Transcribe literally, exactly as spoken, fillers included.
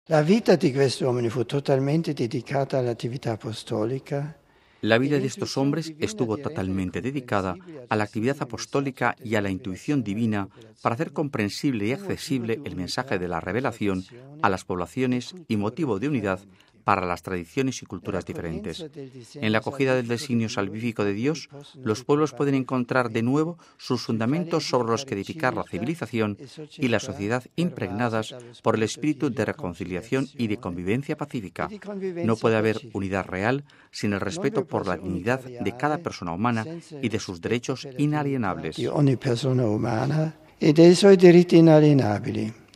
La vita di questi uomini fu totalmente dedicata all'attività apostolica. La vida de estos hombres estuvo totalmente dedicada a la actividad apostólica y a la intuición divina para hacer comprensible y accesible el mensaje de la revelación a las poblaciones y motivo de unidad para las tradiciones y culturas diferentes. En la acogida del designio salvífico de Dios, los pueblos pueden encontrar de nuevo sus fundamentos sobre los que edificar la civilización y la sociedad impregnadas por el espíritu de reconciliación y de convivencia pacífica. No puede haber unidad real sin el respeto por la dignidad de cada persona humana y de sus derechos inalienables. Di ogni persona umana e dei suoi diritti inalienabili.